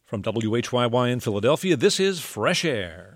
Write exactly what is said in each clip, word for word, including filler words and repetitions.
From W H Y Y in Philadelphia, this is Fresh Air.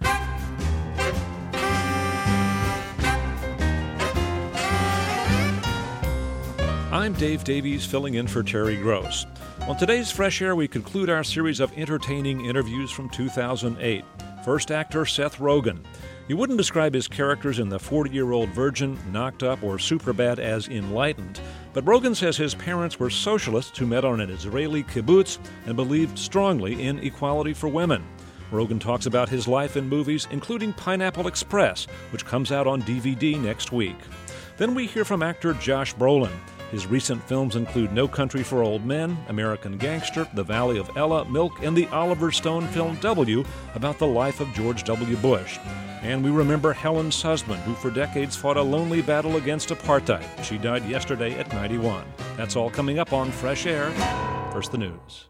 I'm Dave Davies, filling in for Terry Gross. On today's Fresh Air, we conclude our series of entertaining interviews from two thousand eight. First, actor Seth Rogen. You wouldn't describe his characters in The forty-Year-Old Virgin, Knocked Up, or Superbad as enlightened, but Rogen says his parents were socialists who met on an Israeli kibbutz and believed strongly in equality for women. Rogen talks about his life in movies, including Pineapple Express, which comes out on D V D next week. Then we hear from actor Josh Brolin. His recent films include No Country for Old Men, American Gangster, The Valley of Ella, Milk, and the Oliver Stone film W about the life of George W. Bush. And we remember Helen Suzman, who for decades fought a lonely battle against apartheid. She died yesterday at ninety-one. That's all coming up on Fresh Air. First, the news.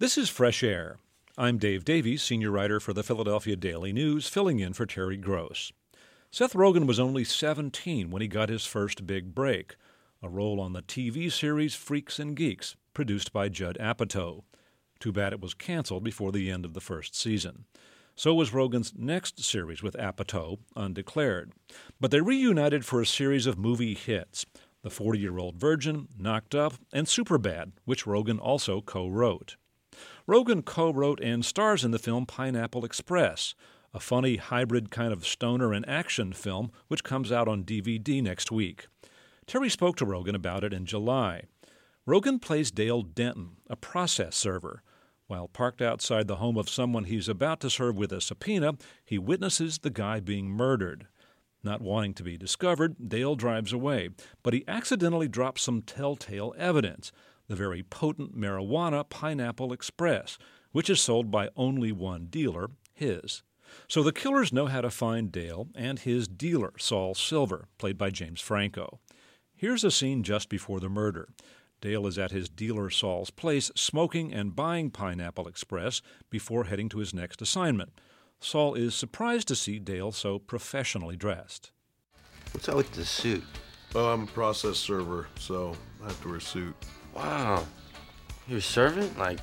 This is Fresh Air. I'm Dave Davies, senior writer for the Philadelphia Daily News, filling in for Terry Gross. Seth Rogen was only seventeen when he got his first big break, a role on the T V series Freaks and Geeks, produced by Judd Apatow. Too bad it was canceled before the end of the first season. So was Rogen's next series with Apatow, Undeclared. But they reunited for a series of movie hits, The forty-Year-Old Virgin, Knocked Up, and Superbad, which Rogen also co-wrote. Rogen co-wrote and stars in the film Pineapple Express, a funny hybrid kind of stoner and action film which comes out on D V D next week. Terry spoke to Rogen about it in July. Rogen plays Dale Denton, a process server. While parked outside the home of someone he's about to serve with a subpoena, he witnesses the guy being murdered. Not wanting to be discovered, Dale drives away, but he accidentally drops some telltale evidence, the very potent marijuana Pineapple Express, which is sold by only one dealer, his. So the killers know how to find Dale and his dealer, Saul Silver, played by James Franco. Here's a scene just before the murder. Dale is at his dealer Saul's place smoking and buying Pineapple Express before heading to his next assignment. Saul is surprised to see Dale so professionally dressed. What's up with the suit? Oh, I'm a process server, so I have to wear a suit. Wow. You're a servant? Like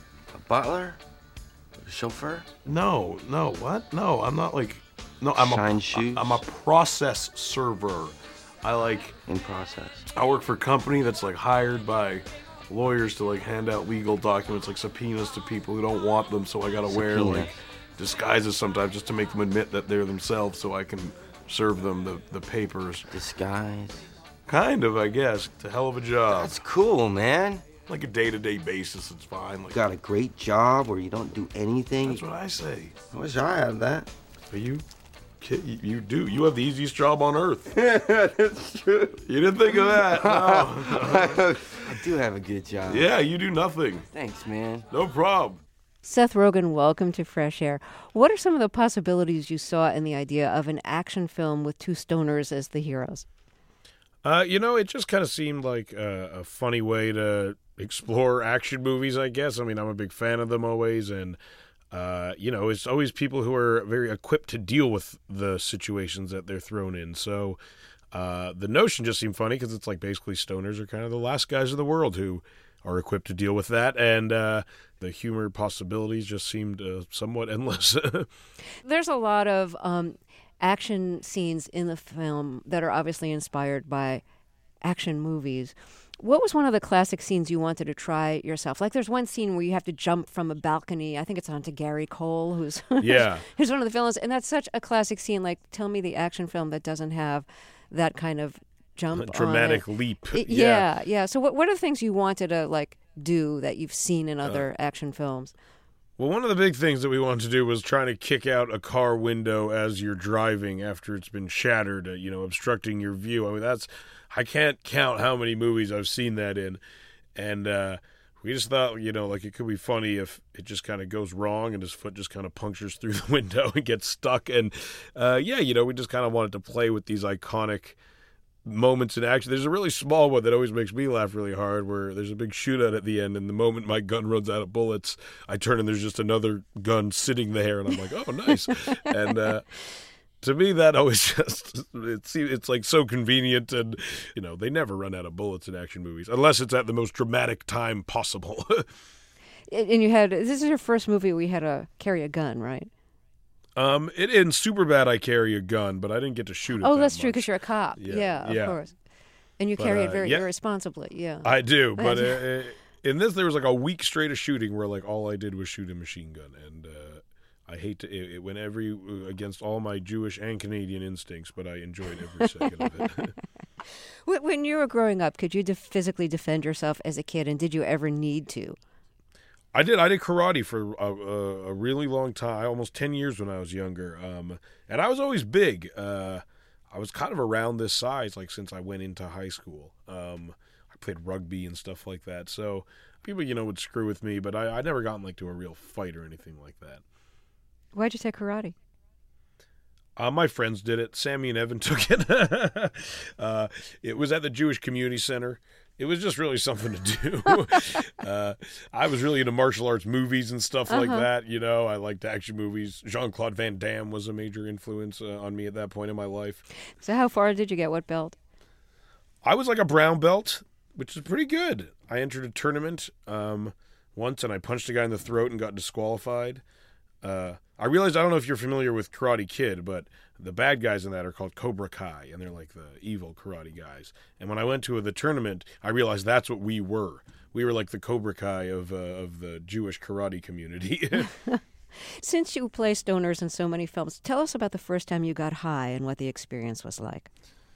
a butler? A chauffeur? No, no, what? No, I'm not like... No, I'm Shine a, shoes? I'm a process server. I like... In process. I work for a company that's like hired by lawyers to like hand out legal documents, like subpoenas to people who don't want them, so I gotta wear Subpoena. like disguises sometimes just to make them admit that they're themselves so I can serve them the, the papers. Disguise. Kind of, I guess. It's a hell of a job. That's cool, man. Like a day-to-day basis, it's fine. Like, Got a great job where you don't do anything. that's what I say. I wish I had that. Are you kid? You, you do. You have the easiest job on earth. That's true. You didn't think of that. No. I do have a good job. Yeah, you do nothing. Thanks, man. No problem. Seth Rogen, welcome to Fresh Air. What are some of the possibilities you saw in the idea of an action film with two stoners as the heroes? Uh, you know, it just kind of seemed like a, a funny way to explore action movies, I guess. I mean, I'm a big fan of them always, and, uh, you know, it's always people who are very equipped to deal with the situations that they're thrown in. So uh, the notion just seemed funny because it's like basically stoners are kind of the last guys in the world who are equipped to deal with that, and uh, the humor possibilities just seemed uh, somewhat endless. There's a lot of um, action scenes in the film that are obviously inspired by action movies. What was one of the classic scenes you wanted to try yourself? Like there's one scene where you have to jump from a balcony. I think it's onto Gary Cole, who's Yeah. who's one of the villains. And that's such a classic scene. Like, tell me the action film that doesn't have that kind of jump A dramatic on it. leap. It- yeah, yeah. So what what are the things you wanted to like do that you've seen in other uh, action films? Well, one of the big things that we wanted to do was trying to kick out a car window as you're driving after it's been shattered, uh, you know, obstructing your view. I mean, that's, I can't count how many movies I've seen that in. And uh, we just thought, you know, like it could be funny if it just kind of goes wrong and his foot just kind of punctures through the window and gets stuck. And uh, yeah, you know, we just kind of wanted to play with these iconic moments in action. There's a really small one that always makes me laugh really hard where there's a big shootout at the end, and the moment my gun runs out of bullets, I turn and there's just another gun sitting there, and I'm like, oh, nice. and uh, to me, that always just, it's, it's like so convenient, and, you know, they never run out of bullets in action movies, unless it's at the most dramatic time possible. And you had, this is your first movie where you had to carry a gun, right? Um, it, in Superbad, I carry a gun, but I didn't get to shoot it. Oh, that that's true, much. because you're a cop. Yeah, Yeah, of yeah. course. And you But, carry uh, it very yeah. irresponsibly, yeah. I do, but uh, in this, there was like a week straight of shooting where like all I did was shoot a machine gun, and uh, I hate to it, it went every against all my Jewish and Canadian instincts, but I enjoyed every second of it. When when you were growing up, could you de- physically defend yourself as a kid, and did you ever need to? I did. I did karate for a, a, a really long time, almost ten years when I was younger. Um, and I was always big. Uh, I was kind of around this size, like since I went into high school. Um, I played rugby and stuff like that. So people, you know, would screw with me, but I, I never gotten like to a real fight or anything like that. Why'd you take karate? Uh, my friends did it. Sammy and Evan took it. uh, it was at the Jewish Community Center. it was just really something to do. uh, I was really into martial arts movies and stuff Uh-huh. like that. You know, I liked action movies. Jean-Claude Van Damme was a major influence uh, on me at that point in my life. So how far did you get? What belt? I was like a brown belt, which is pretty good. I entered a tournament um, once, and I punched a guy in the throat and got disqualified. Uh, I realized, I don't know if you're familiar with Karate Kid, but the bad guys in that are called Cobra Kai, and they're like the evil karate guys. And when I went to the tournament, I realized that's what we were. We were like the Cobra Kai of uh, of the Jewish karate community. Since you play stoners in so many films, tell us about the first time you got high and what the experience was like.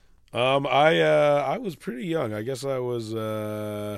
um, I uh, I was pretty young. I guess I was uh,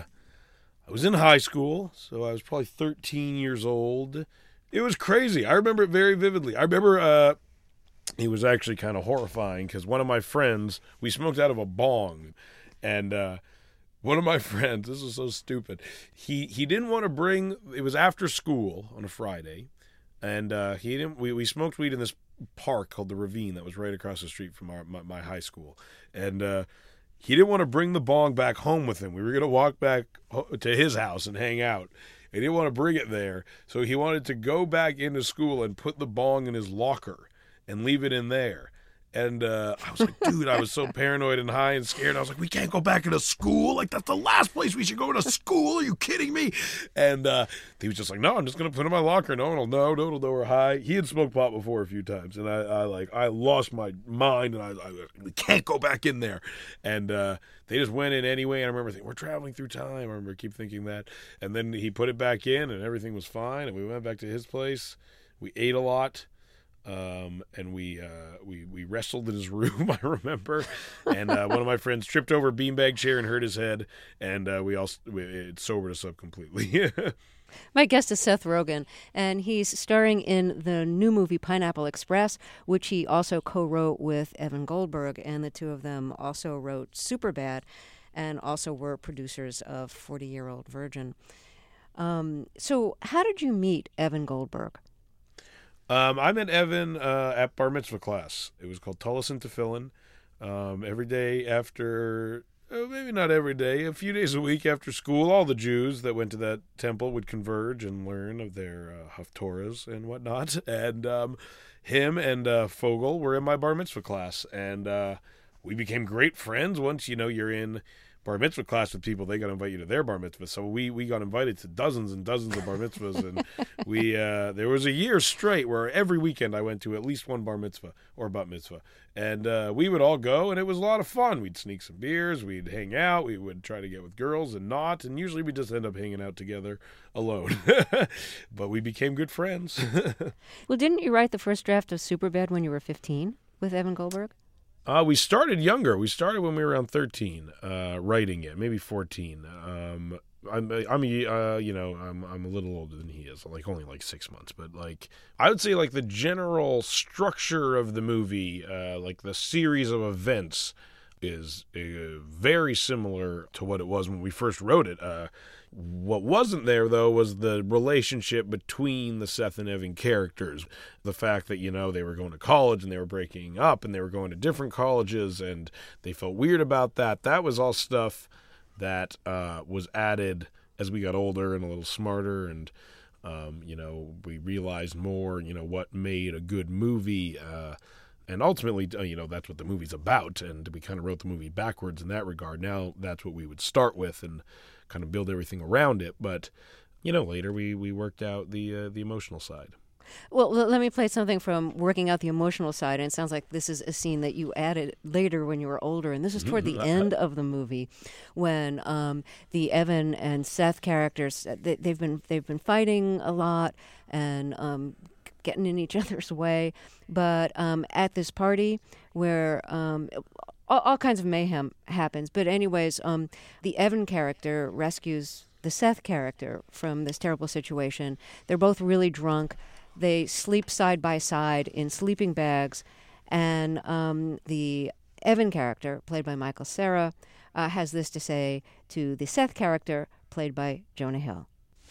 I was in high school, so I was probably thirteen years old. It was crazy. I remember it very vividly. I remember uh, it was actually kind of horrifying because one of my friends, we smoked out of a bong, and uh, one of my friends, this is so stupid, he he didn't want to bring, it was after school on a Friday, and uh, he didn't, we, we smoked weed in this park called the Ravine that was right across the street from our my, my high school, and uh, he didn't want to bring the bong back home with him. We were going to walk back to his house and hang out. He didn't want to bring it there, so he wanted to go back into school and put the bong in his locker and leave it in there. And uh, I was like, dude, I was so paranoid and high and scared. I was like, we can't go back into school. Like, that's the last place we should go to school. Are you kidding me? And uh, he was just like, no, I'm just going to put it in my locker. No one will know. No one will know we're high. He had smoked pot before a few times. And I, I like, I lost my mind. And I, I we can't go back in there. And uh, they just went in anyway. And I remember thinking, we're traveling through time. I remember keep thinking that. And then he put it back in and everything was fine. And we went back to his place. We ate a lot. Um, and we, uh, we, we wrestled in his room, I remember, and, uh, one of my friends tripped over a beanbag chair and hurt his head, and, uh, we all, we, it sobered us up completely. My guest is Seth Rogen, and he's starring in the new movie Pineapple Express, which he also co-wrote with Evan Goldberg, and the two of them also wrote Superbad, and also were producers of forty-Year-Old Virgin. Um, so how did you meet Evan Goldberg? Um, I met Evan uh, at bar mitzvah class. It was called Tullus and Tefillin. Um, every day after, oh, maybe not every day, a few days a week after school, all the Jews that went to that temple would converge and learn of their uh, haftorahs and whatnot. And um, him and uh, Fogel were in my bar mitzvah class, and uh, we became great friends. Once you know you're in bar mitzvah class with people, they got to invite you to their bar mitzvah. So we, we got invited to dozens and dozens of bar mitzvahs, and we uh, there was a year straight where every weekend I went to at least one bar mitzvah or bat mitzvah, and uh, we would all go, and it was a lot of fun. We'd sneak some beers, we'd hang out, we would try to get with girls and not, and usually we just end up hanging out together alone. But we became good friends. Well, didn't you write the first draft of Superbad when you were fifteen with Evan Goldberg? Uh, we started younger. We started when we were around thirteen, uh, writing it, maybe fourteen. Um, I'm, I'm, uh, you know, I'm, I'm a little older than he is, like only like six months. But like, I would say like the general structure of the movie, uh, like the series of events, is uh, very similar to what it was when we first wrote it. Uh, What wasn't there, though, was the relationship between the Seth and Evan characters. The fact that, you know, they were going to college and they were breaking up and they were going to different colleges and they felt weird about that. That was all stuff that uh, was added as we got older and a little smarter, and, um, you know, we realized more, you know, what made a good movie. Uh, and ultimately, you know, that's what the movie's about. And we kind of wrote the movie backwards in that regard. Now that's what we would start with and kind of build everything around it. But, you know, later we, we worked out the uh, the emotional side. Well, l- let me play something from working out the emotional side. And it sounds like this is a scene that you added later when you were older. And this is toward the end of the movie when um, the Evan and Seth characters, they, they've been they've been fighting a lot and um, getting in each other's way. But um, at this party where um, all, all kinds of mayhem happens. But anyways, um, the Evan character rescues the Seth character from this terrible situation. They're both really drunk. They sleep side by side in sleeping bags. And um, the Evan character, played by Michael Cera, uh, has this to say to the Seth character, played by Jonah Hill.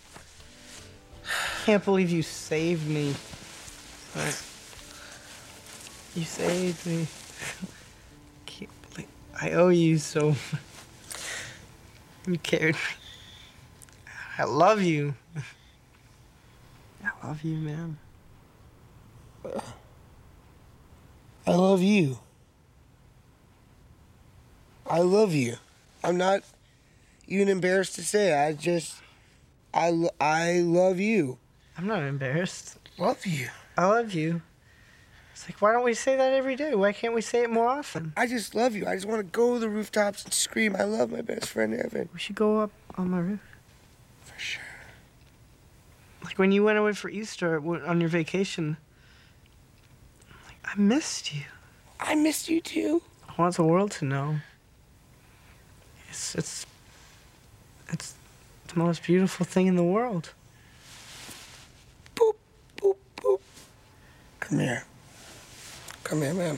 Can't believe you saved me. You saved me. Can't believe I owe you so much. You carried me. I love you. I love you, man. I love you. I love you. I'm not even embarrassed to say it. I just, I, lo- I love you. I'm not embarrassed. Love you. I love you. It's like, why don't we say that every day? Why can't we say it more often? I just love you. I just want to go to the rooftops and scream, I love my best friend Evan. We should go up on my roof. For sure. Like when you went away for Easter on your vacation. Like, I missed you. I missed you too. I want the world to know. It's, it's, it's the most beautiful thing in the world. Boop, boop, boop. Come here. Come here, man.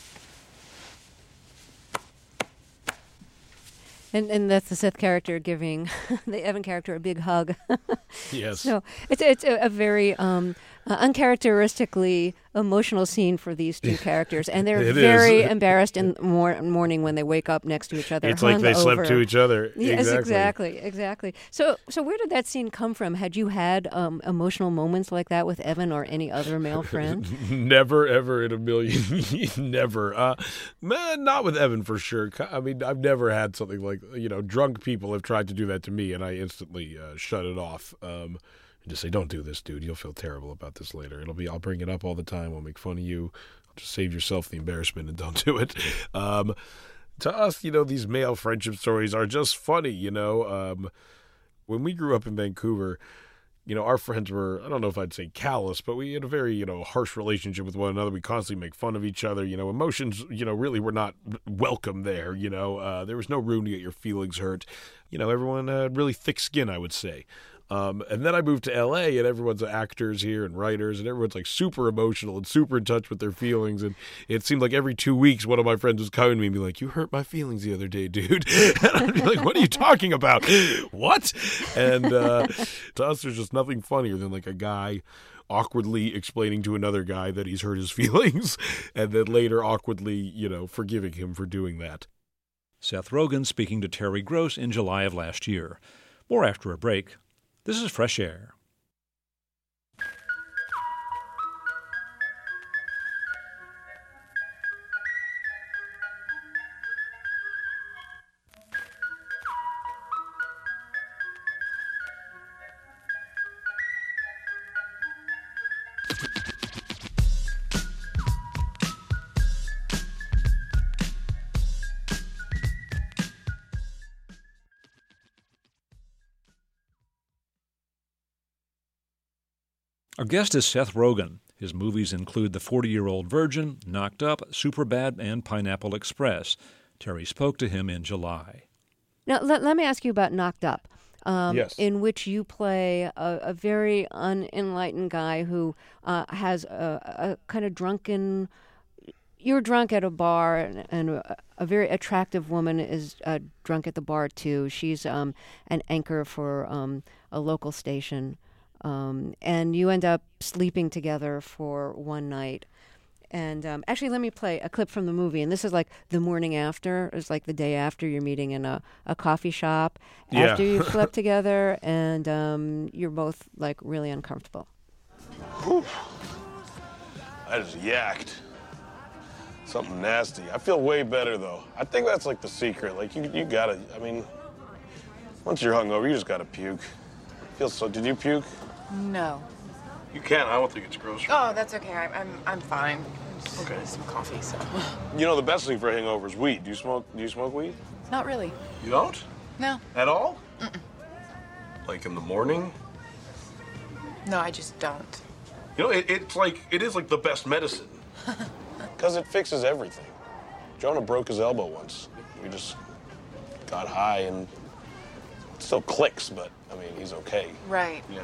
And and that's the Seth character giving the Evan character a big hug. Yes. So it's it's a, a very um, uh, uncharacteristically emotional scene for these two characters, and they're It very is. embarrassed in the mor- morning when they wake up next to each other. It's like they hung slept over. to each other. Yes, Exactly. exactly, exactly. So so where did that scene come from? Had you had um, emotional moments like that with Evan or any other male friend? Never, ever in a million. Never. Uh, man, not with Evan for sure. I mean, I've never had something like, you know, drunk people have tried to do that to me, and I instantly uh, shut it off. Um, and just say, don't do this, dude. You'll feel terrible about this later. It'll be, I'll bring it up all the time. I'll make fun of you. I'll just save yourself the embarrassment and don't do it. Um, to us, you know, these male friendship stories are just funny, you know. Um, when we grew up in Vancouver, you know, our friends were, I don't know if I'd say callous, but we had a very, you know, harsh relationship with one another. We constantly make fun of each other. You know, emotions, you know, really were not welcome there. You know, uh, there was no room to get your feelings hurt. You know, everyone had really thick skin, I would say. Um, and then I moved to L A, and everyone's actors here and writers, and everyone's like super emotional and super in touch with their feelings. And it seemed like every two weeks, one of my friends was coming to me and be like, "You hurt my feelings the other day, dude." And I'd be like, "What are you talking about? What?" And uh, to us, there's just nothing funnier than like a guy awkwardly explaining to another guy that he's hurt his feelings, and then later awkwardly, you know, forgiving him for doing that. Seth Rogen speaking to Terry Gross in July of last year. More after a break. This is Fresh Air. Our guest is Seth Rogen. His movies include The forty-Year-Old Virgin, Knocked Up, Superbad, and Pineapple Express. Terry spoke to him in July. Now, let, let me ask you about Knocked Up, um, Yes. in which you play a, a very unenlightened guy who uh, has a, a kind of drunken... You're drunk at a bar, and, and a, a very attractive woman is uh, drunk at the bar, too. She's um, an anchor for um, a local station. Um, and you end up sleeping together for one night. And um, actually, let me play a clip from the movie. And this is like the morning after. It's like the day after you're meeting in a, a coffee shop. Yeah. After you've slept together, and um, you're both like really uncomfortable. I just yacked. Something nasty. I feel way better, though. I think that's like the secret. Like, you, you gotta, I mean, once you're hungover, you just gotta puke. Feels so, did you puke? No. You can't. I don't think it's gross. Oh, that's okay. I'm I'm, I'm fine. I'm just Okay. getting some coffee, so. You know, the best thing for a hangover is weed. Do you smoke, do you smoke weed? Not really. You don't? No. At all? Like in the morning? No, I just don't. You know, it, it's like, it is like the best medicine. Because it fixes everything. Jonah broke his elbow once. We just got high and it still clicks, but, I mean, he's okay. Right. Yeah.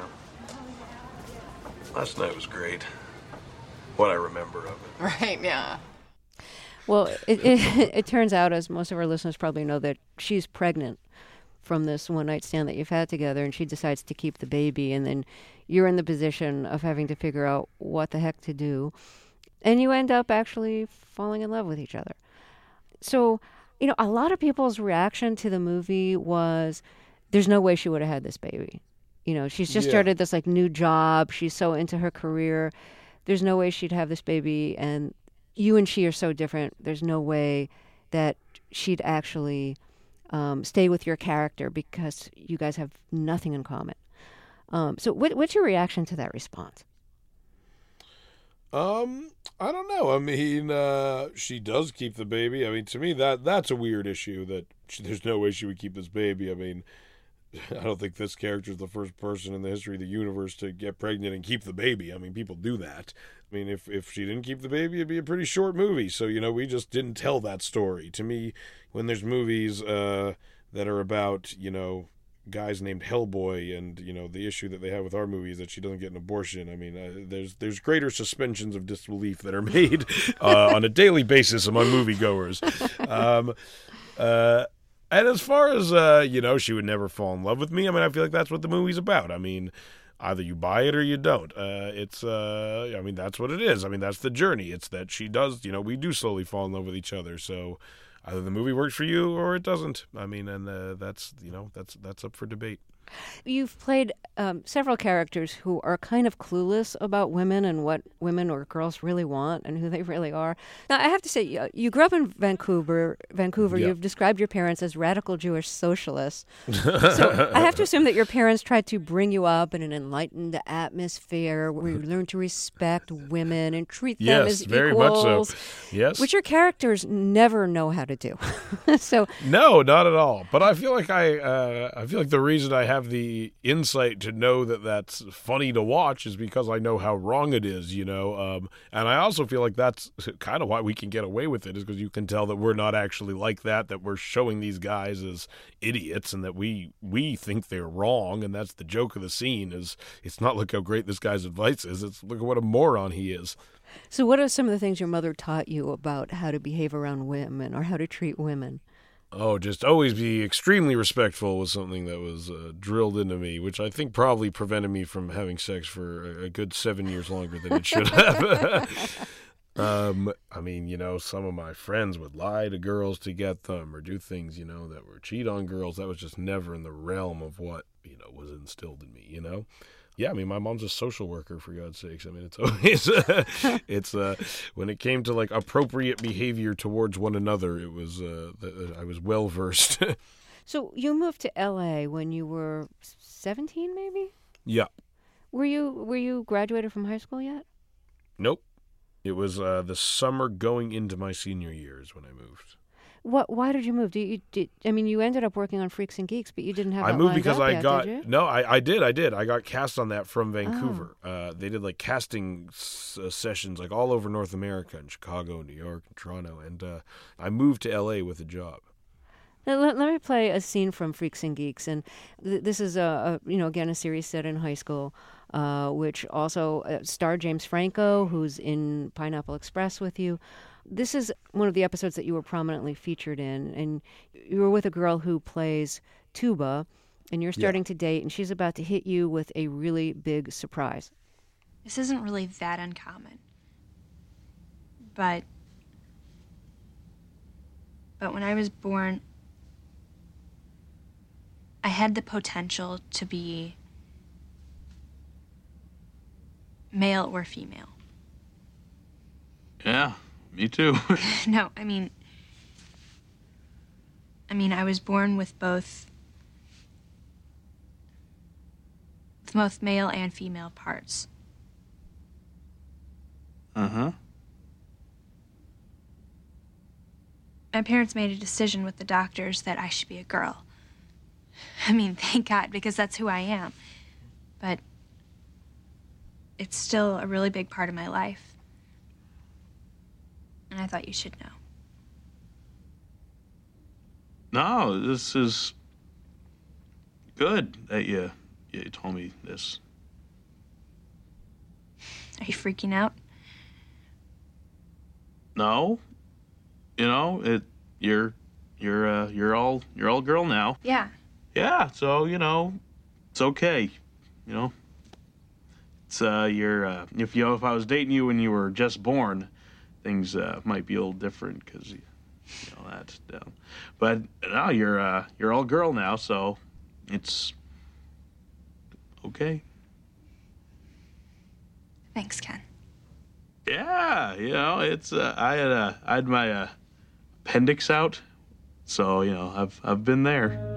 Last night was great. What I remember of it. Right, yeah. Well, it, it, it turns out, as most of our listeners probably know, that she's pregnant from this one-night stand that you've had together, and she decides to keep the baby, and then you're in the position of having to figure out what the heck to do, and you end up actually falling in love with each other. So you know, a lot of people's reaction to the movie was, there's no way she would have had this baby. You know, she's just Yeah. started this like new job. She's so into her career. There's no way she'd have this baby. And you and she are so different. There's no way that she'd actually um, stay with your character because you guys have nothing in common. Um, so what, what's your reaction to that response? Um, I don't know. I mean, uh, she does keep the baby. I mean, to me, that that's a weird issue that she, there's no way she would keep this baby. I mean, I don't think this character is the first person in the history of the universe to get pregnant and keep the baby. I mean, people do that. I mean, if, if she didn't keep the baby, it'd be a pretty short movie. So, you know, we just didn't tell that story. To me, when there's movies uh, that are about, you know, guys named Hellboy and, you know, the issue that they have with our movie is that she doesn't get an abortion. I mean, uh, there's there's greater suspensions of disbelief that are made uh, on a daily basis among moviegoers. Um, uh, and as far as, uh, you know, she would never fall in love with me, I mean, I feel like that's what the movie's about. I mean, either you buy it or you don't. Uh, it's, uh, I mean, that's what it is. I mean, that's the journey. It's that she does, you know, we do slowly fall in love with each other. So either the movie works for you or it doesn't. I mean, and uh, that's, you know, that's that's up for debate. You've played um, several characters who are kind of clueless about women and what women or girls really want and who they really are. Now, I have to say, you, you grew up in Vancouver. Vancouver. Yeah. You've described your parents as radical Jewish socialists. So I have to assume that your parents tried to bring you up in an enlightened atmosphere where you learn to respect women and treat them Yes, as very equals. much so. Yes. Which your characters never know how to do. So No, not at all. But I feel like I, uh, I feel like the reason I have the insight to know that that's funny to watch is because I know how wrong it is, you know. Um, and I also feel like that's kind of why we can get away with it, is because you can tell that we're not actually like that, that we're showing these guys as idiots, and that we we think they're wrong, and that's the joke of the scene. Is it's not look how great this guy's advice is; it's look at what a moron he is. So what are some of the things your mother taught you about how to behave around women or how to treat women? Oh, just always be extremely respectful was something that was uh, drilled into me, which I think probably prevented me from having sex for a, a good seven years longer than it should have. um, I mean, you know, some of my friends would lie to girls to get them or do things, you know, that were cheat on girls. That was just never in the realm of what, you know, was instilled in me, you know? Yeah, I mean, my mom's a social worker, for God's sakes. I mean, it's always, uh, it's, uh, when it came to, like, appropriate behavior towards one another, it was, uh, the, I was well-versed. So you moved to L A when you were seventeen, maybe? Yeah. Were you were you graduated from high school yet? Nope. It was uh, the summer going into my senior years when I moved. What? Why did you move? Did you? Did, I mean, you ended up working on Freaks and Geeks, but you didn't have. I that moved lined because up I yet, got did you? no. I, I did. I did. I got cast on that from Vancouver. Uh, they did like casting s- uh, sessions like all over North America, in Chicago, New York, and Toronto, and uh, I moved to L A with a job. Now, let, let me play a scene from Freaks and Geeks, and th- this is a, a you know again a series set in high school, uh, which also uh, starred James Franco, who's in Pineapple Express with you. This is one of the episodes that you were prominently featured in, and you were with a girl who plays tuba, and you're starting yeah. to date, and she's about to hit you with a really big surprise. This isn't really that uncommon, but but when I was born, I had the potential to be male or female. Yeah, me too. No, I mean, I mean, I was born with both, with both male and female parts. Uh-huh. My parents made a decision with the doctors that I should be a girl. I mean, thank God, because that's who I am. But it's still a really big part of my life. And I thought you should know. No, this is good that you, you told me this. Are you freaking out? No. You know, it you're you're uh you're all you're all girl now. Yeah. Yeah, so, you know, it's okay. You know. It's uh you're uh if you know if I was dating you when you were just born, things uh, might be a little different because you, you know that. Um, but now you're uh, you're all girl now, so it's okay. Thanks, Ken. Yeah, you know, it's uh, I had uh, I had my uh, appendix out, so you know I've I've been there.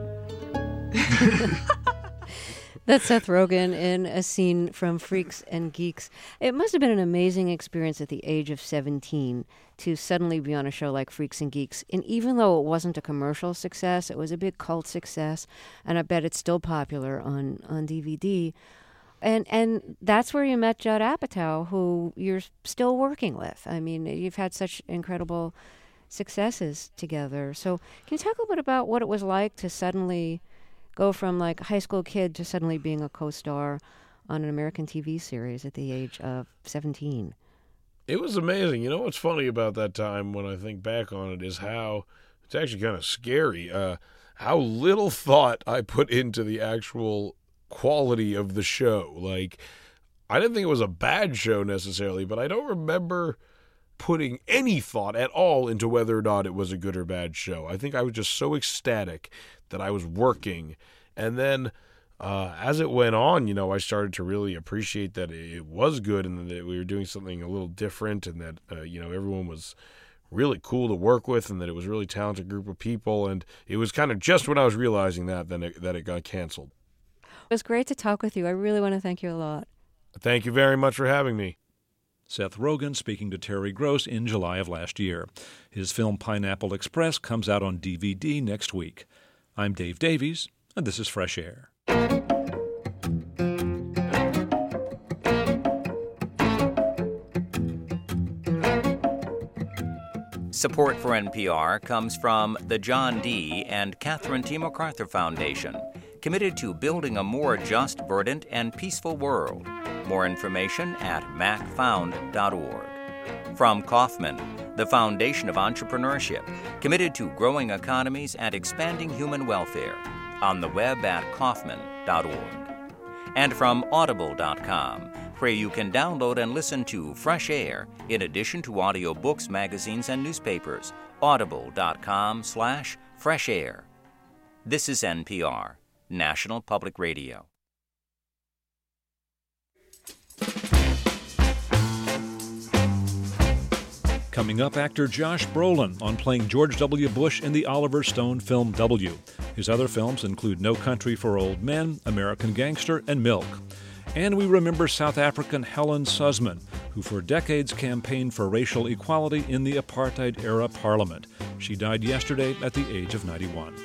That's Seth Rogen in a scene from Freaks and Geeks. It must have been an amazing experience at the age of seventeen to suddenly be on a show like Freaks and Geeks. And even though it wasn't a commercial success, it was a big cult success, and I bet it's still popular on, on D V D. And and that's where you met Judd Apatow, who you're still working with. I mean, you've had such incredible successes together. So can you talk a little bit about what it was like to suddenly go from like a high school kid to suddenly being a co-star on an American T V series at the age of seventeen? It was amazing. You know what's funny about that time when I think back on it is how it's actually kind of scary, uh, how little thought I put into the actual quality of the show. Like, I didn't think it was a bad show necessarily, but I don't remember putting any thought at all into whether or not it was a good or bad show. I think I was just so ecstatic that I was working. And then uh, as it went on, you know, I started to really appreciate that it was good and that we were doing something a little different and that, uh, you know, everyone was really cool to work with and that it was a really talented group of people. And it was kind of just when I was realizing that, then it, that it got canceled. It was great to talk with you. I really want to thank you a lot. Thank you very much for having me. Seth Rogen speaking to Terry Gross in July of last year. His film Pineapple Express comes out on D V D next week. I'm Dave Davies, and this is Fresh Air. Support for N P R comes from the John D. and Catherine T. MacArthur Foundation, committed to building a more just, verdant, and peaceful world. More information at mac found dot org. From Kauffman, the Foundation of Entrepreneurship, committed to growing economies and expanding human welfare. On the web at kaufman dot org. And from audible dot com, where you can download and listen to Fresh Air in addition to audiobooks, magazines, and newspapers. audible dot com slash fresh air. This is N P R, National Public Radio. Coming up, actor Josh Brolin on playing George W. Bush in the Oliver Stone film W. His other films include No Country for Old Men, American Gangster, and Milk. And we remember South African Helen Suzman, who for decades campaigned for racial equality in the apartheid-era parliament. She died yesterday at the age of ninety-one.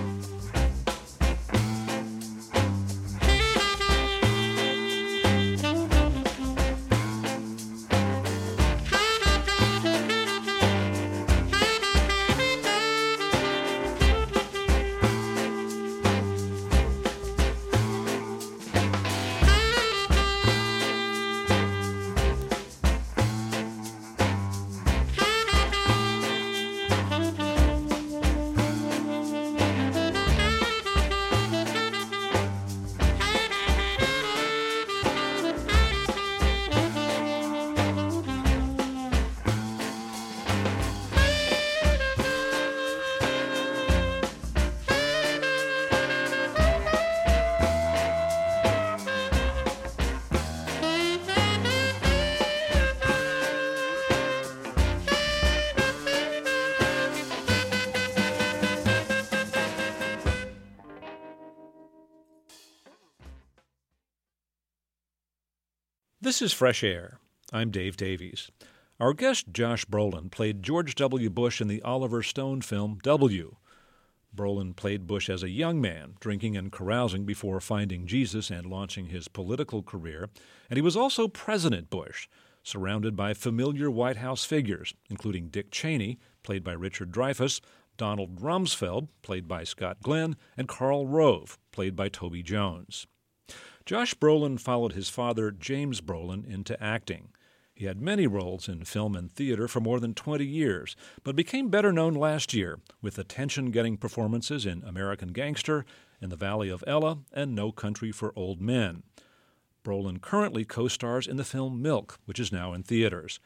This is Fresh Air. I'm Dave Davies. Our guest, Josh Brolin, played George W. Bush in the Oliver Stone film W. Brolin played Bush as a young man, drinking and carousing before finding Jesus and launching his political career, and he was also President Bush, surrounded by familiar White House figures, including Dick Cheney, played by Richard Dreyfuss, Donald Rumsfeld, played by Scott Glenn, and Karl Rove, played by Toby Jones. Josh Brolin followed his father, James Brolin, into acting. He had many roles in film and theater for more than twenty years, but became better known last year with attention-getting performances in American Gangster, In the Valley of Ella, and No Country for Old Men. Brolin currently co-stars in the film Milk, which is now in theaters.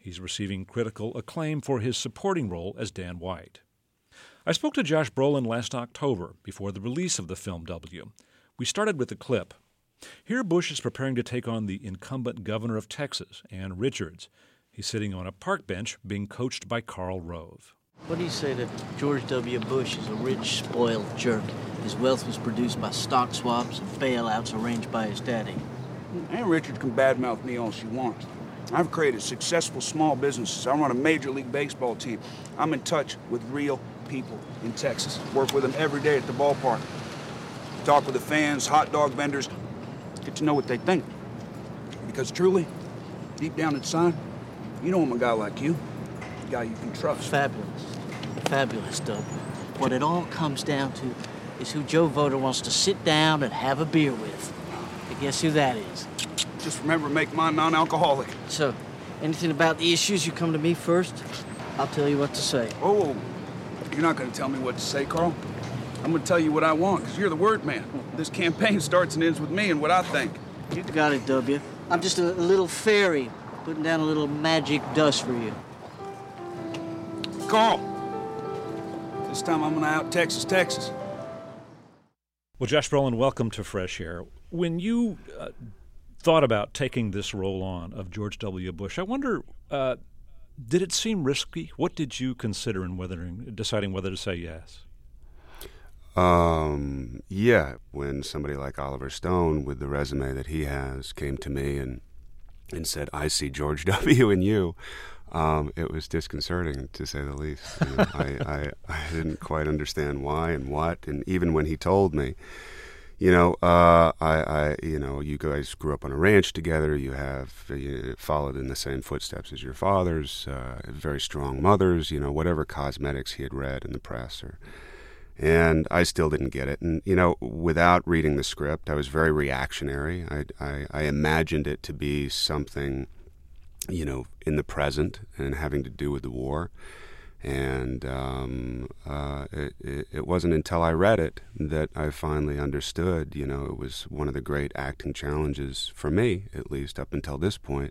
He's receiving critical acclaim for his supporting role as Dan White. I spoke to Josh Brolin last October, before the release of the film W. We started with a clip. Here Bush is preparing to take on the incumbent governor of Texas, Ann Richards. He's sitting on a park bench being coached by Karl Rove. What do you say that George W. Bush is a rich, spoiled jerk? His wealth was produced by stock swaps and bailouts arranged by his daddy. Ann Richards can badmouth me all she wants. I've created successful small businesses. I run a Major League Baseball team. I'm in touch with real people in Texas. Work with them every day at the ballpark. Talk with the fans, hot dog vendors. Get to know what they think. Because truly, deep down inside, you know I'm a guy like you. A guy you can trust. Fabulous. Fabulous, Doug. What it all comes down to is who Joe Voter wants to sit down and have a beer with. And guess who that is? Just remember to make mine non-alcoholic. So, anything about the issues, you come to me first. I'll tell you what to say. Oh, you're not going to tell me what to say, Carl. I'm going to tell you what I want, because you're the word man. This campaign starts and ends with me and what I think. You got it, W. I'm just a, a little fairy, putting down a little magic dust for you. Carl, this time I'm going to out Texas, Texas. Well, Josh Brolin, welcome to Fresh Air. When you uh, thought about taking this role on of George W. Bush, I wonder, uh, did it seem risky? What did you consider in whether, deciding whether to say yes? Um, yeah, when somebody like Oliver Stone, with the resume that he has, came to me and and said, I see George W. in you, um, it was disconcerting, to say the least. You know, I, I, I didn't quite understand why and what, and even when he told me, you know, uh, I, I, you know, you guys grew up on a ranch together, you have you followed in the same footsteps as your fathers, uh, very strong mothers, you know, whatever cosmetics he had read in the press or... And I still didn't get it. And, you know, without reading the script, I was very reactionary. I, I, I imagined it to be something, you know, in the present and having to do with the war. And um, uh, it, it, it wasn't until I read it that I finally understood, you know, it was one of the great acting challenges for me, at least up until this point,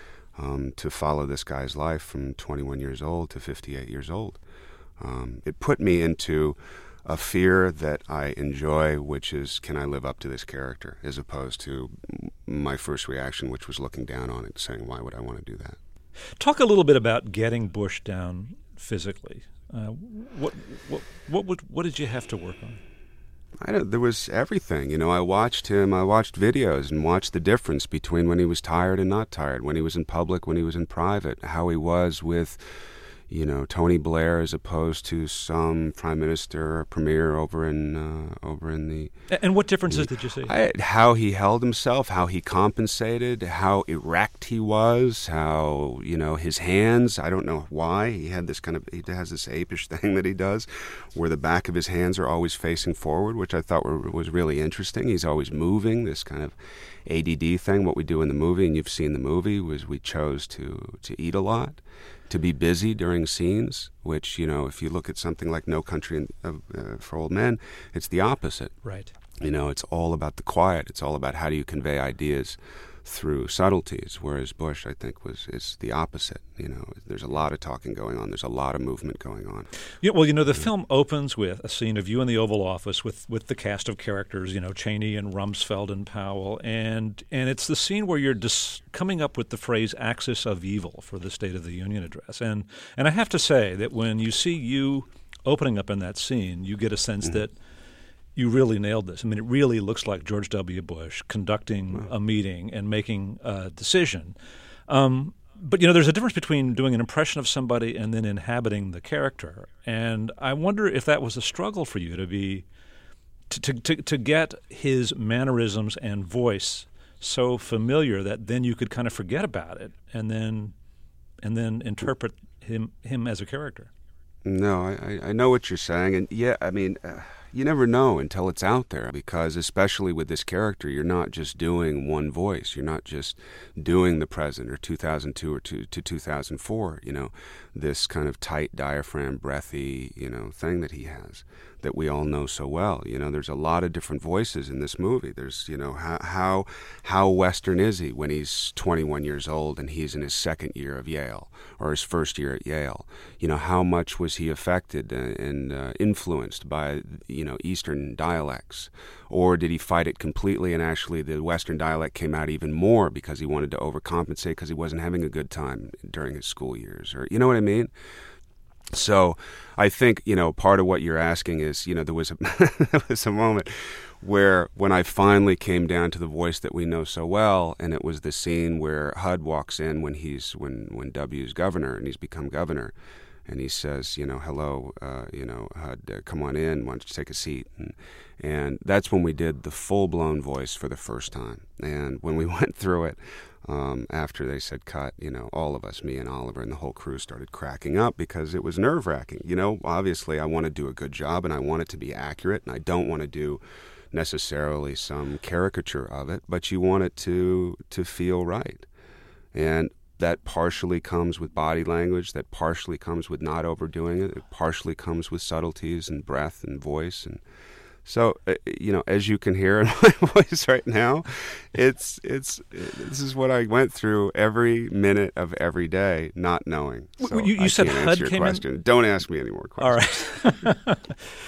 um, to follow this guy's life from twenty-one years old to fifty-eight years old. Um, it put me into a fear that I enjoy, which is, can I live up to this character, as opposed to my first reaction, which was looking down on it, saying, why would I want to do that? Talk a little bit about getting Bush down physically. Uh, what, what, what, what, what did you have to work on? I don't, there was everything. You know, I watched him, I watched videos and watched the difference between when he was tired and not tired, when he was in public, when he was in private, how he was with... you know, Tony Blair as opposed to some prime minister or premier over in uh, over in the... And what differences the, did you see? I, how he held himself, how he compensated, how erect he was, how, you know, his hands, I don't know why. He had this kind of, he has this apish thing that he does where the back of his hands are always facing forward, which I thought were, was really interesting. He's always moving, this kind of A D D thing. What we do in the movie, and you've seen the movie, was we chose to, to eat a lot, to be busy during scenes, which, you know, if you look at something like No Country in, uh, uh, for Old Men, it's the opposite. Right. You know, it's all about the quiet. It's all about how do you convey ideas through subtleties, whereas Bush, I think, was is the opposite. You know, there's a lot of talking going on. There's a lot of movement going on. Yeah, well, you know, the yeah. film opens with a scene of you in the Oval Office with, with the cast of characters, you know, Cheney and Rumsfeld and Powell, and and it's the scene where you're dis- coming up with the phrase axis of evil for the State of the Union address. And, and I have to say that when you see you opening up in that scene, you get a sense mm-hmm. that you really nailed this. I mean, it really looks like George W. Bush conducting wow. a meeting and making a decision. Um, but, you know, there's a difference between doing an impression of somebody and then inhabiting the character. And I wonder if that was a struggle for you to be to to, to, to get his mannerisms and voice so familiar that then you could kind of forget about it and then and then interpret him him as a character. No, I, I know what you're saying. And, yeah, I mean... Uh... You never know until it's out there, because especially with this character, you're not just doing one voice. You're not just doing the president or two thousand two or to, to two thousand four, you know, this kind of tight diaphragm, breathy, you know, thing that he has. that we all know so well. You know, there's a lot of different voices in this movie. There's, you know, how how how Western is he when he's twenty-one years old and he's in his second year of Yale or his first year at Yale? You know, how much was he affected and uh, influenced by, you know, Eastern dialects? Or did he fight it completely and actually the Western dialect came out even more because he wanted to overcompensate because he wasn't having a good time during his school years? Or, you know what I mean? So I think, you know, part of what you're asking is, you know, there was a, there was a moment where when I finally came down to the voice that we know so well, and it was the scene where H U D walks in when he's, when, when W's governor and he's become governor. And he says, you know, hello, uh, you know, H U D, uh, come on in, why don't you take a seat? And, and that's when we did the full-blown voice for the first time. And when we went through it, um, after they said cut, you know, all of us, me and Oliver and the whole crew started cracking up because it was nerve-wracking. You know, obviously I want to do a good job and I want it to be accurate and I don't want to do necessarily some caricature of it, but you want it to to feel right. And that partially comes with body language, that partially comes with not overdoing it, it partially comes with subtleties and breath and voice. And so, uh, you know, as you can hear in my voice right now, it's, it's, this is what I went through every minute of every day, not knowing. So you, you I said can't H U D answer your came question. in? Don't ask me any more questions. All right.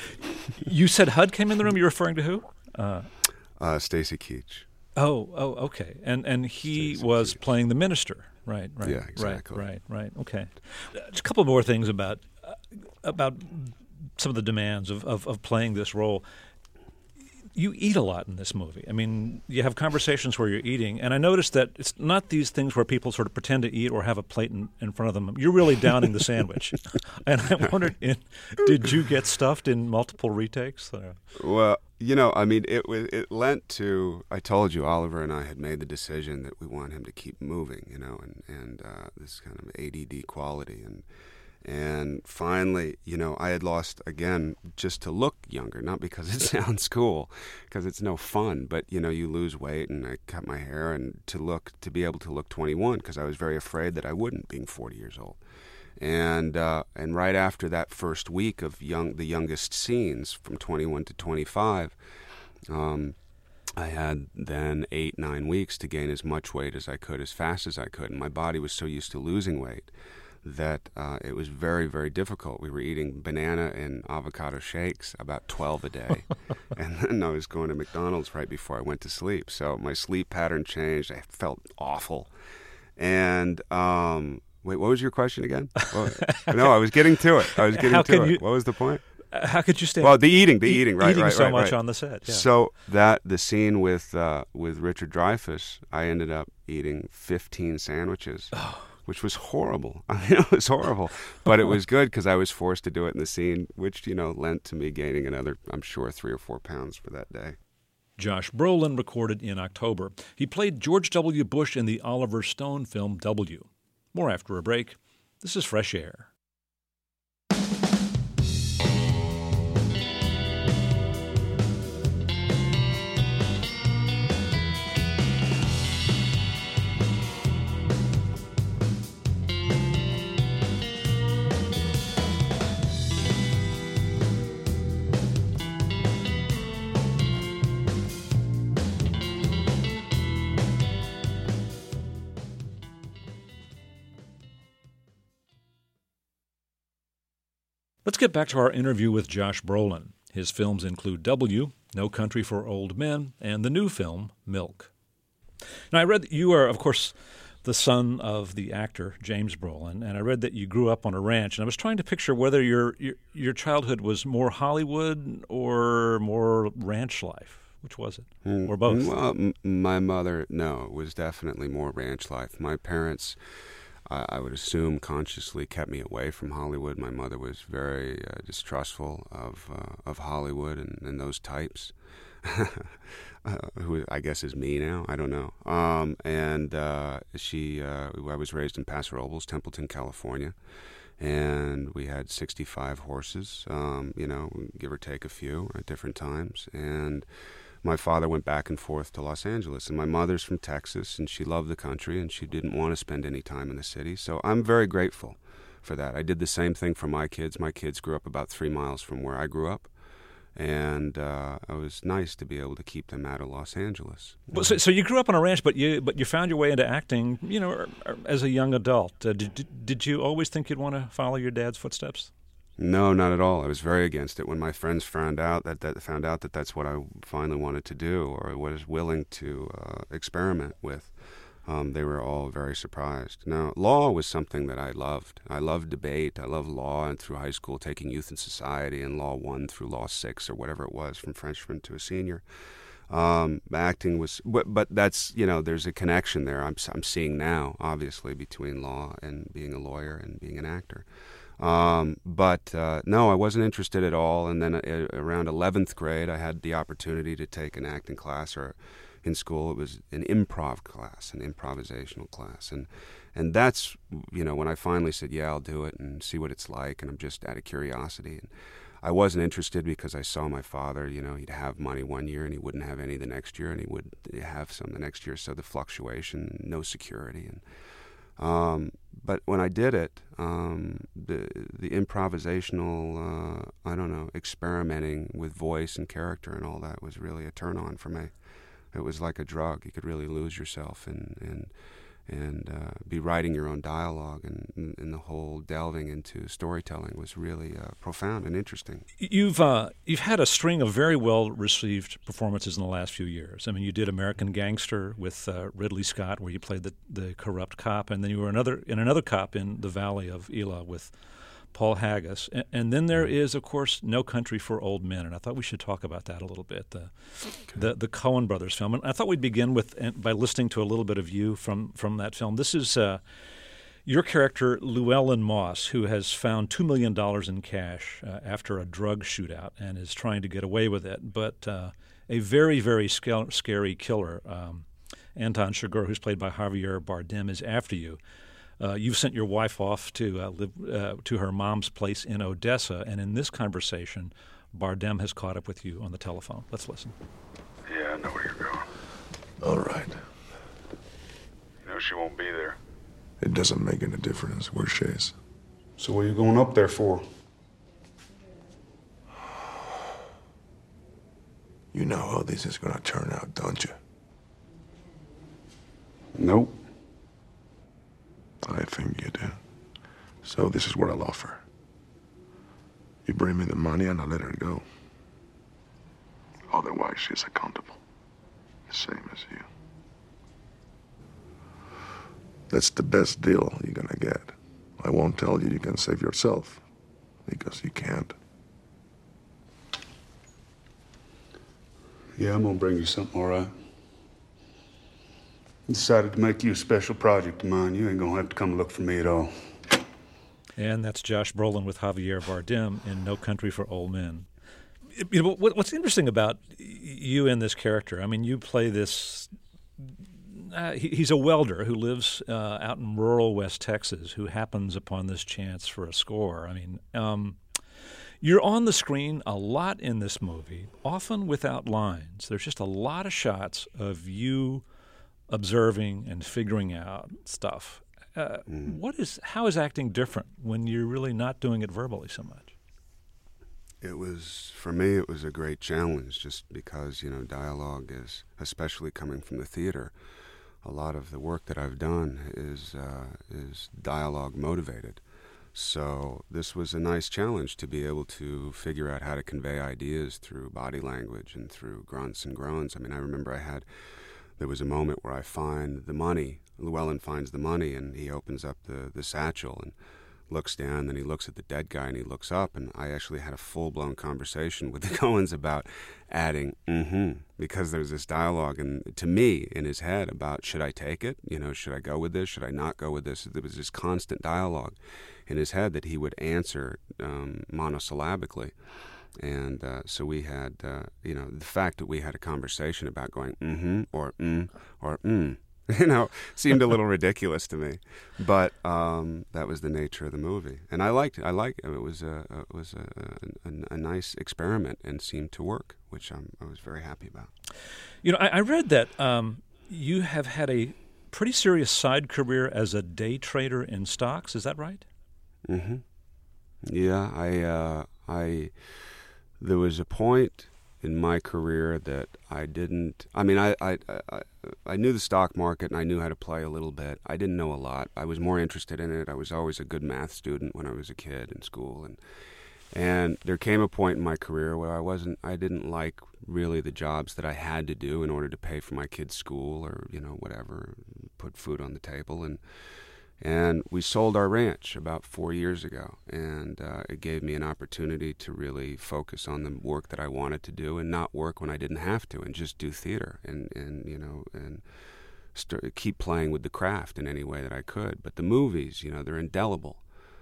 You said H U D came in the room, you're referring to who? Uh, uh, Stacy Keach. Oh, oh, okay. And and he Stacey was Keach. Playing the minister. Right, right. Yeah, exactly. Right, right, right. Okay. Just a couple more things about uh, about some of the demands of, of, of playing this role. You eat a lot in this movie. I mean, you have conversations where you're eating, and I noticed that it's not these things where people sort of pretend to eat or have a plate in, in front of them. You're really downing the sandwich. And I wondered, in, did you get stuffed in multiple retakes? Or? Well, you know, I mean, it it lent to, I told you, Oliver and I had made the decision that we want him to keep moving, you know, and, and uh, this kind of A D D quality. And And finally, you know, I had lost, again, just to look younger, not because it sounds cool, because it's no fun, but, you know, you lose weight, and I cut my hair, and to look, to be able to look twenty-one, because I was very afraid that I wouldn't, being forty years old. And uh, and right after that first week of young, the youngest scenes, from twenty-one to twenty-five, um, I had then eight, nine weeks to gain as much weight as I could, as fast as I could, and my body was so used to losing weight that uh, it was very, very difficult. We were eating banana and avocado shakes, about twelve a day. And then I was going to McDonald's right before I went to sleep. So my sleep pattern changed. I felt awful. And, um, wait, what was your question again? Well, no, I was getting to it. I was getting How to it. You, what was the point? Uh, how could you stay? Well, the eating, the e- eating, right, eating right, so right, much right. on the set. Yeah. So that, the scene with, uh, with Richard Dreyfuss, I ended up eating fifteen sandwiches. Oh. Which was horrible. I mean, it was horrible. But it was good because I was forced to do it in the scene, which, you know, lent to me gaining another, I'm sure, three or four pounds for that day. Josh Brolin recorded in October. He played George W. Bush in the Oliver Stone film W. More after a break. This is Fresh Air. Let's get back to our interview with Josh Brolin. His films include W, No Country for Old Men, and the new film, Milk. Now, I read that you are, of course, the son of the actor James Brolin, and I read that you grew up on a ranch, and I was trying to picture whether your your, your childhood was more Hollywood or more ranch life. Which was it? Mm, or both? Well, m- my mother, no, it was definitely more ranch life. My parents, uh, I would assume, consciously kept me away from Hollywood. My mother was very uh, distrustful of uh, of Hollywood and, and those types. uh, who I guess is me now. I don't know. Um, and uh, she, uh, I was raised in Paso Robles, Templeton, California, and we had sixty-five horses. Um, you know, give or take a few at different times. And my father went back and forth to Los Angeles, and my mother's from Texas, and she loved the country, and she didn't want to spend any time in the city. So I'm very grateful for that. I did the same thing for my kids. My kids grew up about three miles from where I grew up. And uh, it was nice to be able to keep them out of Los Angeles. Well, so, so you grew up on a ranch, but you but you found your way into acting, you know, as a young adult. Uh, did did you always think you'd want to follow your dad's footsteps? No, not at all. I was very against it. When my friends found out that, that found out that that's what I finally wanted to do, or was willing to uh, experiment with, um, they were all very surprised. Now, law was something that I loved. I loved debate. I loved law, and through high school, taking Youth and Society and Law One through Law Six or whatever it was, from freshman to a senior. Um, acting was, but, but that's, you know, there's a connection there. I'm I'm seeing now, obviously, between law and being a lawyer and being an actor. Um, but uh, no, I wasn't interested at all. And then uh, around eleventh grade, I had the opportunity to take an acting class, or in school it was an improv class, an improvisational class. And and that's, you know, when I finally said, yeah, I'll do it and see what it's like. And I'm just out of curiosity. And I wasn't interested because I saw my father, you know, he'd have money one year and he wouldn't have any the next year, and he would have some the next year. So the fluctuation, no security. And Um, but when I did it, um, the the improvisational, uh, I don't know, experimenting with voice and character and all that was really a turn on for me. It was like a drug. You could really lose yourself and and and uh, be writing your own dialogue, and, and the whole delving into storytelling was really uh, profound and interesting. You've uh, you've had a string of very well received performances in the last few years. I mean, you did American Gangster with uh, Ridley Scott, where you played the the corrupt cop, and then you were another in another cop in The Valley of Elah with Paul Haggis, and, and then there is, of course, No Country for Old Men, and I thought we should talk about that a little bit. The okay. the, the Coen Brothers film, and I thought we'd begin with by listening to a little bit of you from from that film. This is uh, your character Llewellyn Moss, who has found two million dollars in cash uh, after a drug shootout and is trying to get away with it, but uh, a very very sc- scary killer, um, Anton Chigurh, who's played by Javier Bardem, is after you. Uh, you've sent your wife off to uh, live uh, to her mom's place in Odessa, and in this conversation, Bardem has caught up with you on the telephone. Let's listen. Yeah, I know where you're going. All right. You know she won't be there. It doesn't make any difference where she is. So what are you going up there for? You know how this is gonna turn out, don't you? Nope. I think you do. So this is what I'll offer. You bring me the money and I'll let her go. Otherwise, she's accountable. The same as you. That's the best deal you're gonna get. I won't tell you you can save yourself, because you can't. Yeah, I'm gonna bring you something, all right? Decided to make you a special project of mine. You ain't gonna have to come look for me at all. And that's Josh Brolin with Javier Bardem in No Country for Old Men. You know, what's interesting about you and this character, I mean, you play this, uh, he, he's a welder who lives uh, out in rural West Texas who happens upon this chance for a score. I mean, um, you're on the screen a lot in this movie, often without lines. There's just a lot of shots of you observing and figuring out stuff. Uh, mm. What is? How is acting different when you're really not doing it verbally so much? It was, for me, it was a great challenge, just because, you know, dialogue is, especially coming from the theater, a lot of the work that I've done is uh, is dialogue motivated. So this was a nice challenge to be able to figure out how to convey ideas through body language and through grunts and groans. I mean, I remember I had There was a moment where I find the money. Llewellyn finds the money, and he opens up the, the satchel and looks down. Then he looks at the dead guy, and he looks up. And I actually had a full-blown conversation with the Coens about adding mm-hmm, because there's this dialogue, and to me, in his head about, should I take it? You know, should I go with this? Should I not go with this? There was this constant dialogue in his head that he would answer um, monosyllabically. And uh, so we had, uh, you know, the fact that we had a conversation about going mm-hmm or mm or mm, you know, seemed a little ridiculous to me. But um, that was the nature of the movie. And I liked it. I liked it. It was a, it was a, a, a nice experiment and seemed to work, which I'm, I was very happy about. You know, I, I read that um, you have had a pretty serious side career as a day trader in stocks. Is that right? Mm-hmm. Yeah, I, uh, I... there was a point in my career that I didn't, I mean, I, I, I, I knew the stock market and I knew how to play a little bit. I didn't know a lot. I was more interested in it. I was always a good math student when I was a kid in school. And And there came a point in my career where I wasn't, I didn't like really the jobs that I had to do in order to pay for my kids' school or, you know, whatever, put food on the table. And and we sold our ranch about four years ago. And uh, it gave me an opportunity to really focus on the work that I wanted to do and not work when I didn't have to and just do theater and, and you know, and st- keep playing with the craft in any way that I could. But the movies, you know, they're indelible.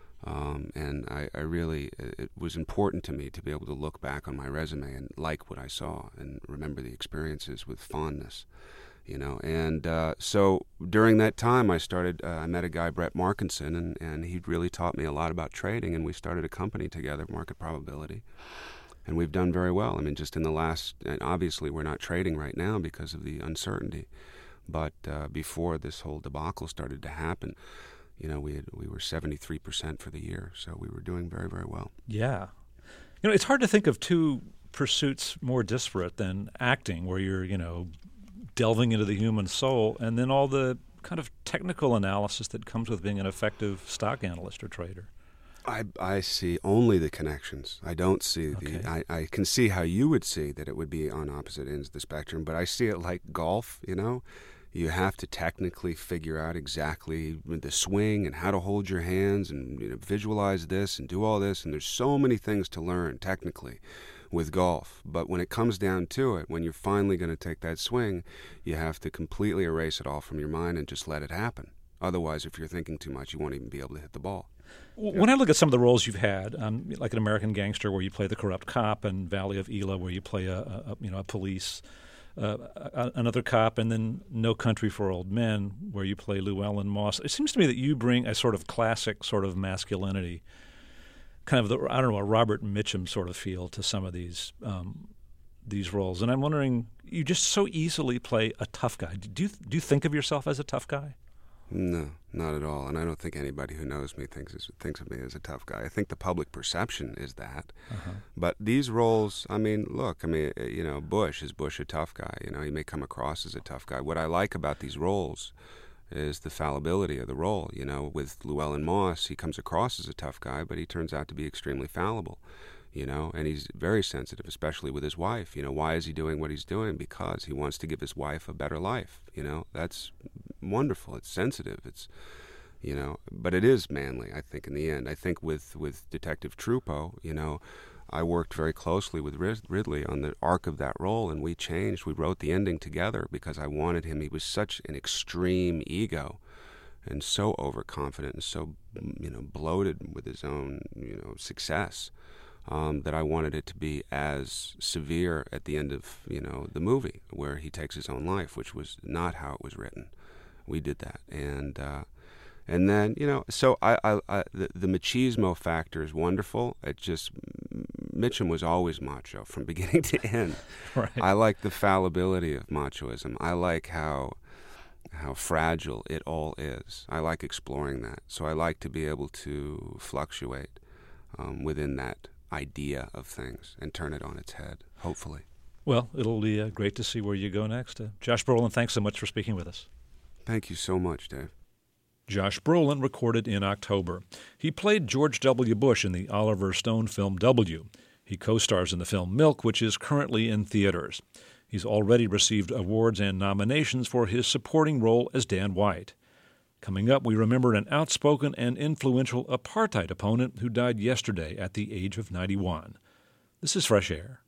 Um, and I, I really, it was important to me to be able to look back on my resume and like what I saw and remember the experiences with fondness, you know. And uh, so during that time, I started, uh, I met a guy, Brett Markinson, and, and he really taught me a lot about trading, and we started a company together, Market Probability. And we've done very well. I mean, just in the last, and obviously we're not trading right now because of the uncertainty, but uh, before this whole debacle started to happen, you know, we had, we were seventy-three percent for the year, so we were doing very, very well. Yeah. You know, it's hard to think of two pursuits more disparate than acting, where you're, you know, delving into the human soul, and then all the kind of technical analysis that comes with being an effective stock analyst or trader. I, I see only the connections. I don't see Okay. the, I, I can see how you would see that it would be on opposite ends of the spectrum, but I see it like golf, you know. You have to technically figure out exactly the swing and how to hold your hands and, you know, visualize this and do all this. And there's so many things to learn technically with golf. But when it comes down to it, when you're finally going to take that swing, you have to completely erase it all from your mind and just let it happen. Otherwise, if you're thinking too much, you won't even be able to hit the ball. When I look at some of the roles you've had, um, like an American Gangster, where you play the corrupt cop, and Valley of Elah, where you play a, a you know a police. Uh, another cop, and then No Country for Old Men, where you play Llewellyn Moss. It seems to me that you bring a sort of classic sort of masculinity, kind of the, I don't know, a Robert Mitchum sort of feel to some of these um, these roles. And I'm wondering, you just so easily play a tough guy. Do you do you think of yourself as a tough guy? No, not at all. And I don't think anybody who knows me thinks thinks of me as a tough guy. I think the public perception is that. Uh-huh. But these roles, I mean, look, I mean, you know, Bush, is Bush a tough guy? You know, he may come across as a tough guy. What I like about these roles is the fallibility of the role. You know, with Llewellyn Moss, he comes across as a tough guy, but he turns out to be extremely fallible. You know, and he's very sensitive, especially with his wife. You know, why is he doing what he's doing? Because he wants to give his wife a better life. You know, that's wonderful. It's sensitive. It's, you know, but it is manly, I think, in the end. I think with, with Detective Trupo, you know, I worked very closely with Ridley on the arc of that role, and we changed. We wrote the ending together because I wanted him. He was such an extreme ego and so overconfident and so, you know, bloated with his own, you know, success. Um, that I wanted it to be as severe at the end of, you know, the movie where he takes his own life, which was not how it was written. We did that, and uh, and then, you know, so I, I, I the, the machismo factor is wonderful. It just Mitchum was always macho from beginning to end. Right. I like the fallibility of machoism. I like how how fragile it all is. I like exploring that. So I like to be able to fluctuate um, within that idea of things and turn it on its head, hopefully. Well, it'll be uh, great to see where you go next. Uh, Josh Brolin, thanks so much for speaking with us. Thank you so much, Dave. Josh Brolin recorded in October. He played George W. Bush in the Oliver Stone film W. He co-stars in the film Milk, which is currently in theaters. He's already received awards and nominations for his supporting role as Dan White. Coming up, we remember an outspoken and influential apartheid opponent who died yesterday at the age of ninety-one. This is Fresh Air.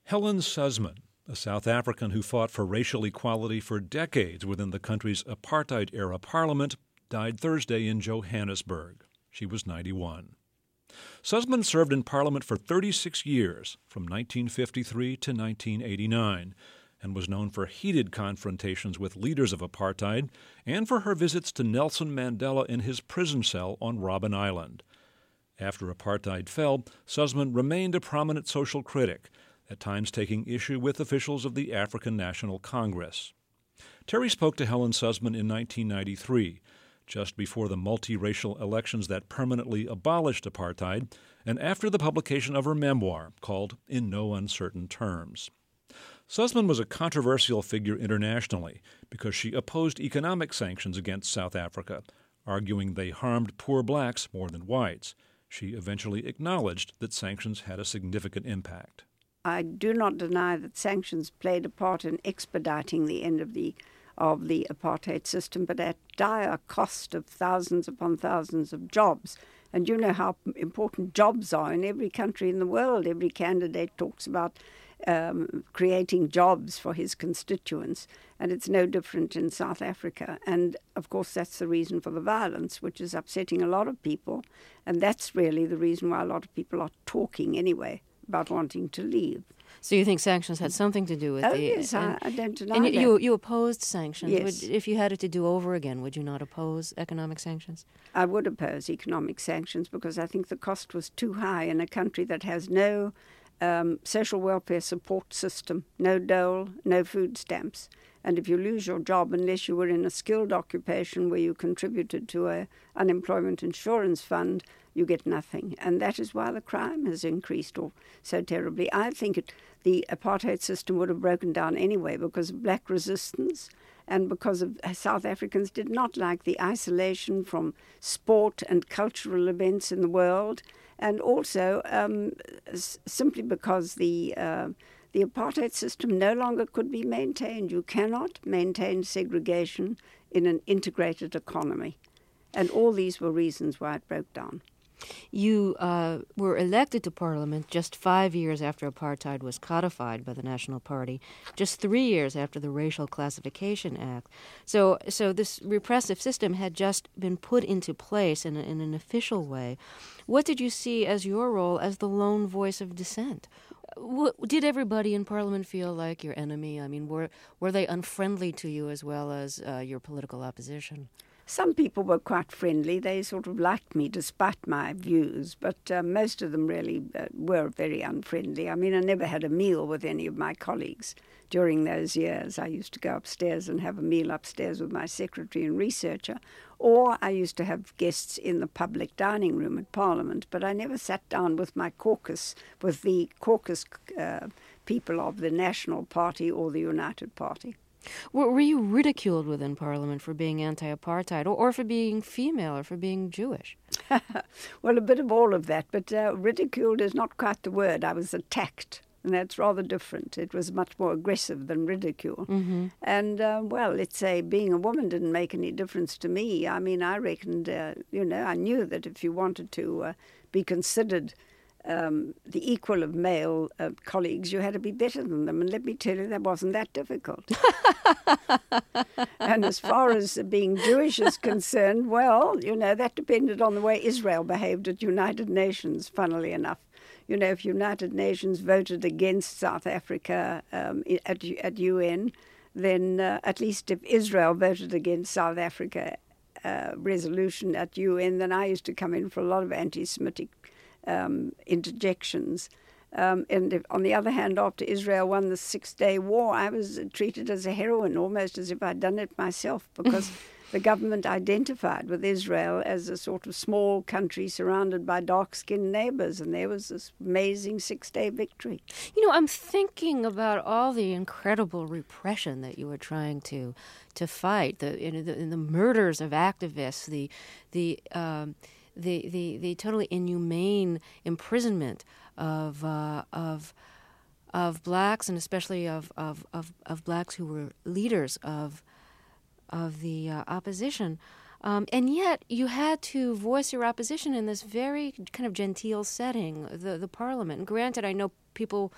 Helen Suzman, a South African who fought for racial equality for decades within the country's apartheid-era parliament, died Thursday in Johannesburg. She was ninety-one. Suzman served in Parliament for thirty-six years, from nineteen fifty-three to nineteen eighty-nine, and was known for heated confrontations with leaders of apartheid and for her visits to Nelson Mandela in his prison cell on Robben Island. After apartheid fell, Suzman remained a prominent social critic, at times taking issue with officials of the African National Congress. Terry spoke to Helen Suzman in nineteen ninety-three, just before the multiracial elections that permanently abolished apartheid, and after the publication of her memoir called In No Uncertain Terms. Suzman was a controversial figure internationally because she opposed economic sanctions against South Africa, arguing they harmed poor blacks more than whites. She eventually acknowledged that sanctions had a significant impact. I do not deny that sanctions played a part in expediting the end of the of the apartheid system, but at dire cost of thousands upon thousands of jobs. And you know how important jobs are in every country in the world. Every candidate talks about um, creating jobs for his constituents, and it's no different in South Africa. And, of course, that's the reason for the violence, which is upsetting a lot of people, and that's really the reason why a lot of people are talking anyway about wanting to leave. So you think sanctions had something to do with oh, the... yes, and, I, I don't deny and that. you, you opposed sanctions. Yes. Would, if you had it to do over again, would you not oppose economic sanctions? I would oppose economic sanctions because I think the cost was too high in a country that has no um, social welfare support system, no dole, no food stamps. And if you lose your job, unless you were in a skilled occupation where you contributed to a unemployment insurance fund, you get nothing. And that is why the crime has increased or so terribly. I think it, the apartheid system would have broken down anyway because of black resistance and because of South Africans did not like the isolation from sport and cultural events in the world, and also um, s- simply because the... Uh, The apartheid system no longer could be maintained. You cannot maintain segregation in an integrated economy. And all these were reasons why it broke down. You uh, were elected to Parliament just five years after apartheid was codified by the National Party, just three years after the Racial Classification Act. So so this repressive system had just been put into place in, a, in an official way. What did you see as your role as the lone voice of dissent? W- did everybody in Parliament feel like your enemy? I mean, were were they unfriendly to you as well as uh, your political opposition? Some people were quite friendly. They sort of liked me despite my views, but uh, most of them really uh, were very unfriendly. I mean, I never had a meal with any of my colleagues during those years. I used to go upstairs and have a meal upstairs with my secretary and researcher, or I used to have guests in the public dining room at Parliament, but I never sat down with my caucus, with the caucus uh, people of the National Party or the United Party. Were, were you ridiculed within Parliament for being anti-apartheid or, or for being female or for being Jewish? Well, a bit of all of that, but uh, ridiculed is not quite the word. I was attacked, and that's rather different. It was much more aggressive than ridicule. Mm-hmm. And, uh, well, let's say being a woman didn't make any difference to me. I mean, I reckoned, uh, you know, I knew that if you wanted to uh, be considered Um, the equal of male uh, colleagues, you had to be better than them. And let me tell you, that wasn't that difficult. And as far as being Jewish is concerned, well, you know, that depended on the way Israel behaved at United Nations, funnily enough. You know, if United Nations voted against South Africa um, at, at U N, then uh, at least if Israel voted against South Africa uh, resolution at U N, then I used to come in for a lot of anti-Semitic Um, interjections. Um, and if, on the other hand, after Israel won the Six-Day War, I was treated as a heroine, almost as if I'd done it myself, because the government identified with Israel as a sort of small country surrounded by dark-skinned neighbors, and there was this amazing Six-Day victory. You know, I'm thinking about all the incredible repression that you were trying to to fight, the you know, the, the murders of activists, the the um, The, the, the totally inhumane imprisonment of uh, of of blacks, and especially of, of, of, of blacks who were leaders of of the uh, opposition, um, and yet you had to voice your opposition in this very kind of genteel setting, the the Parliament. And granted, I know people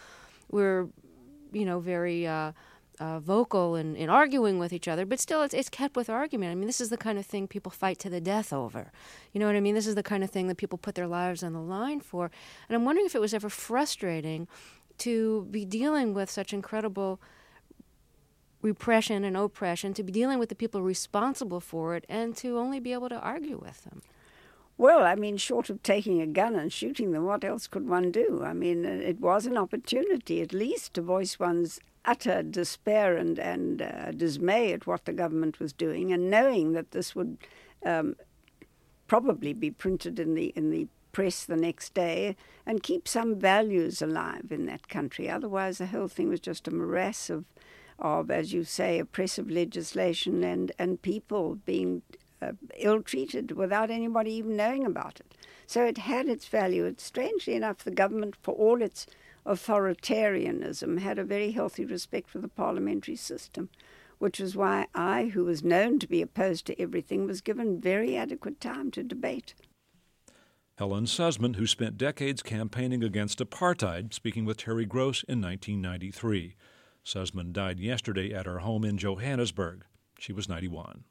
we're, you know, very uh, uh, vocal in, in arguing with each other, but still it's, it's kept with argument. I mean, this is the kind of thing people fight to the death over. You know what I mean? This is the kind of thing that people put their lives on the line for. And I'm wondering if it was ever frustrating to be dealing with such incredible repression and oppression, to be dealing with the people responsible for it, and to only be able to argue with them. Well, I mean, short of taking a gun and shooting them, what else could one do? I mean, it was an opportunity at least to voice one's utter despair and, and uh, dismay at what the government was doing, and knowing that this would um, probably be printed in the in the press the next day, and keep some values alive in that country. Otherwise, the whole thing was just a morass of, of as you say, oppressive legislation and, and people being uh, ill-treated without anybody even knowing about it. So it had its value. It's strangely enough, the government, for all its authoritarianism, had a very healthy respect for the parliamentary system, which is why I, who was known to be opposed to everything, was given very adequate time to debate. Helen Suzman, who spent decades campaigning against apartheid, speaking with Terry Gross in nineteen ninety-three. Suzman died yesterday at her home in Johannesburg. She was ninety-one.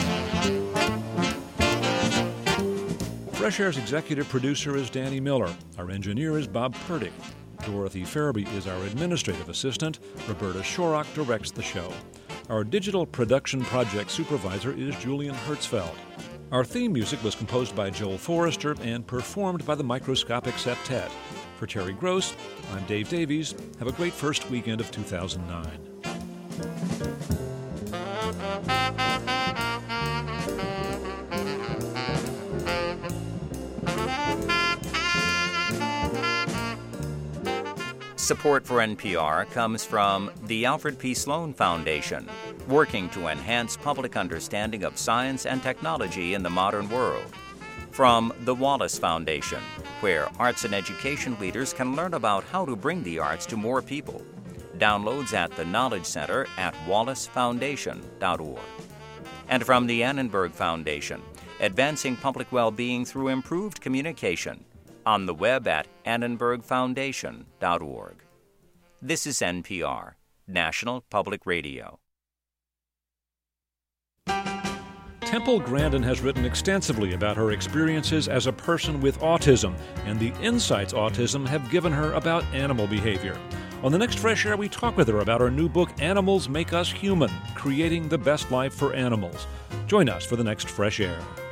Fresh Air's executive producer is Danny Miller. Our engineer is Bob Purdy. Dorothy Farabee is our administrative assistant. Roberta Shorrock directs the show. Our digital production project supervisor is Julian Hertzfeld. Our theme music was composed by Joel Forrester and performed by the Microscopic Septet. For Terry Gross, I'm Dave Davies. Have a great first weekend of two thousand nine. Support for N P R comes from the Alfred P. Sloan Foundation, working to enhance public understanding of science and technology in the modern world. From the Wallace Foundation, where arts and education leaders can learn about how to bring the arts to more people. Downloads at the Knowledge Center at wallace foundation dot org. And from the Annenberg Foundation, advancing public well-being through improved communication. On the web at annenberg foundation dot org. This is N P R, National Public Radio. Temple Grandin has written extensively about her experiences as a person with autism and the insights autism have given her about animal behavior. On the next Fresh Air, we talk with her about her new book, Animals Make Us Human, Creating the Best Life for Animals. Join us for the next Fresh Air.